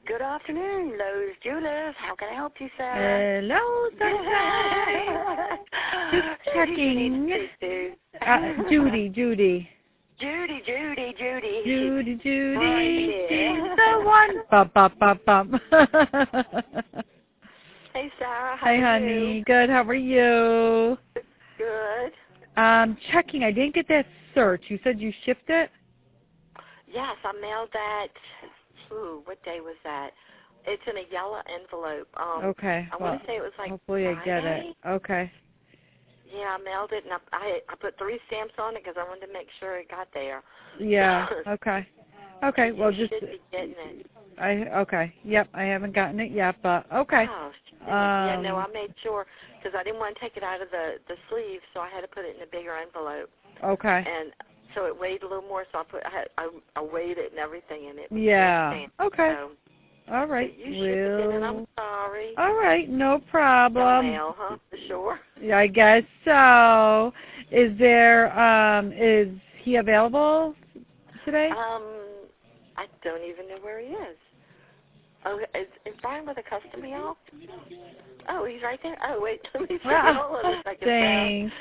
Good afternoon, Lowe's Jewelers. How can I help you, Sarah? Hello, sunshine. Just checking. Judy. Judy. She's the one. Bum, bum, bum, bum. Hey, Sarah. How Hi, are honey. you? Good. How are you? Good. Checking. I didn't get that search. You said you shipped it? Yes, I mailed that. What day was that? It's in a yellow envelope. Okay. I want to say it was like hopefully Friday. I get it. Okay. Yeah, I mailed it, and I put 3 stamps on it because I wanted to make sure it got there. Yeah. Okay. Okay. Well, you just should be getting it. Okay. Yep. I haven't gotten it yet, but okay. Oh, yeah, no, I made sure because I didn't want to take it out of the sleeve, so I had to put it in a bigger envelope. Okay. And so it weighed a little more, so I weighed it and everything, and it was yeah. Okay. So, all right. You should be getting it. I'm sorry. All right. No problem. No mail, huh? For sure. Yeah, I guess so. Is he available today? I don't even know where he is. Oh, is Brian with a customer, y'all? Oh, he's right there. Oh, wait, let me see. Hold on a second. Thanks.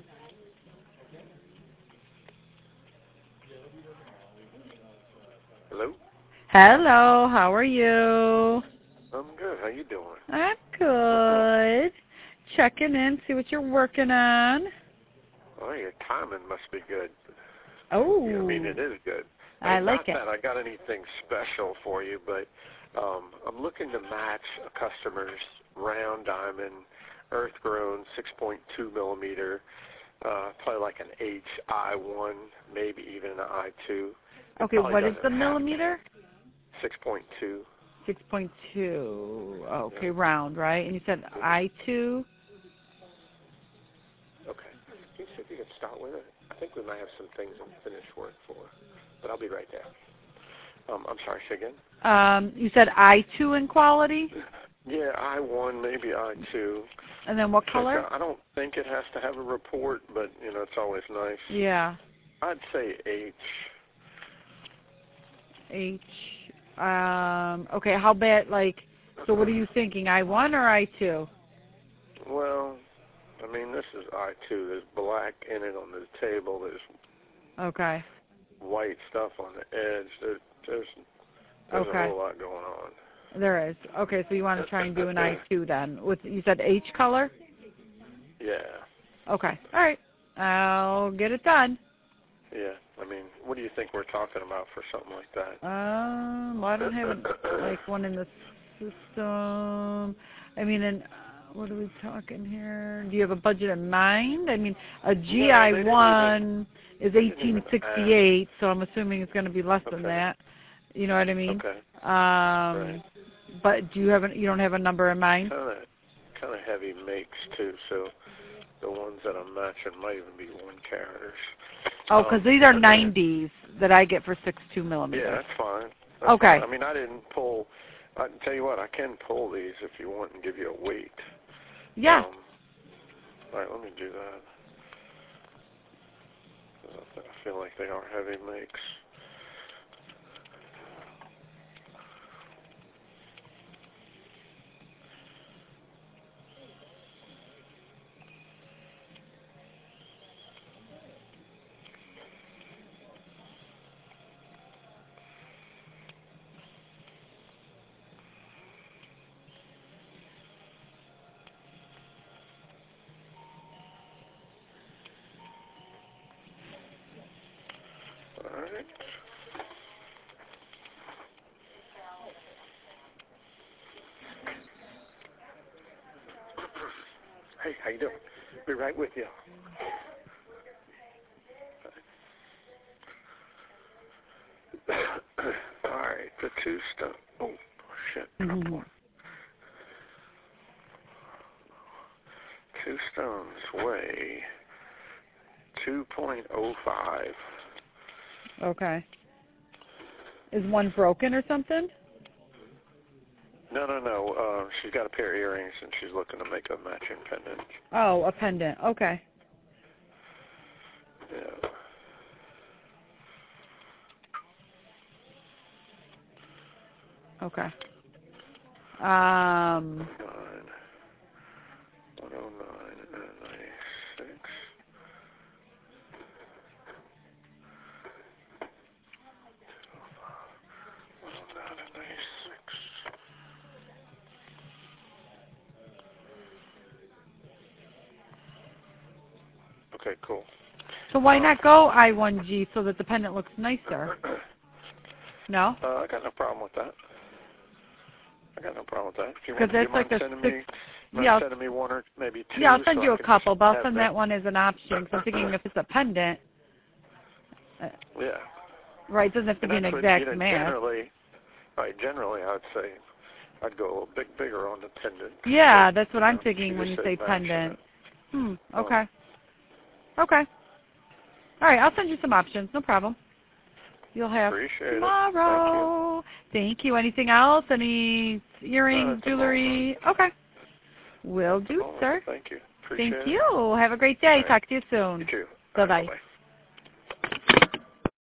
Hello? Hello, how are you? I'm good. How you doing? I'm good. Checking in, see what you're working on. Oh, your timing must be good. Oh. I mean, it is good. I like Not that I got anything special for you, but I'm looking to match a customer's round diamond, earth-grown 6.2 millimeter, probably like an HI1, maybe even an I2. Okay, what is the millimeter? 6.2. 6.2. Okay, round, right? And you said I2? Okay. Can you see if you can start with it? I think we might have some things in finished work for, but I'll be right there. I'm sorry, say again? You said I2 in quality? Yeah, I1, maybe I2. And then what color? I don't think it has to have a report, but, it's always nice. Yeah. I'd say H. H. Okay, how bad, so what are you thinking, I1 or I2? Well, I mean, this is I2. There's black in it on the table. There's okay. white stuff on the edge. There's okay. a whole lot going on. There is. Okay, so you want to try and do an I2 then. You said H color? Yeah. Okay. All right. I'll get it done. Yeah. I mean, what do you think we're talking about for something like that? Well, I don't have one in the system. I mean, what are we talking here? Do you have a budget in mind? I mean, a GI1 is 1868, so I'm assuming it's going to be less than that. You know what I mean? Okay. Right. But you don't have a number in mind? Kind of heavy makes too. So the ones that I'm matching might even be 1 caraters. Oh, because these are 90s that I get for 6.2 millimeters. Yeah, that's fine. Okay. Fine. I mean, I didn't pull. I can tell you what, I can pull these if you want and give you a weight. Yeah. All right, let me do that. I feel like they are heavy makes. All right. Hey, how you doing? Be right with you. All right, the 2 stone. Oh, shit. Drop one. 2 stones weigh 2.05. Okay. Is one broken or something? No. She's got a pair of earrings, and she's looking to make a matching pendant. Oh, a pendant. Okay. Yeah. Okay. 109 and 96. Okay, cool. So why not go I1G so that the pendant looks nicer? No? I got no problem with that. If you Because that's like a sending me one or maybe two. Yeah, I'll send so you I a can couple, but I'll have send that one as an option. So I'm thinking if it's a pendant, Yeah. right, it doesn't have to be an exact match. Generally, I'd say I'd go a little bit bigger on the pendant. Yeah, that's what I'm thinking when you say pendant. Okay. Okay. All right, I'll send you some options. No problem. You'll have Appreciate tomorrow. It. Thank you. Anything else? Any earrings, jewelry? Okay. Will do, sir. Thank you. Appreciate Thank you. Have a great day. Right. Talk to you soon. You too. Bye-bye. Bye-bye.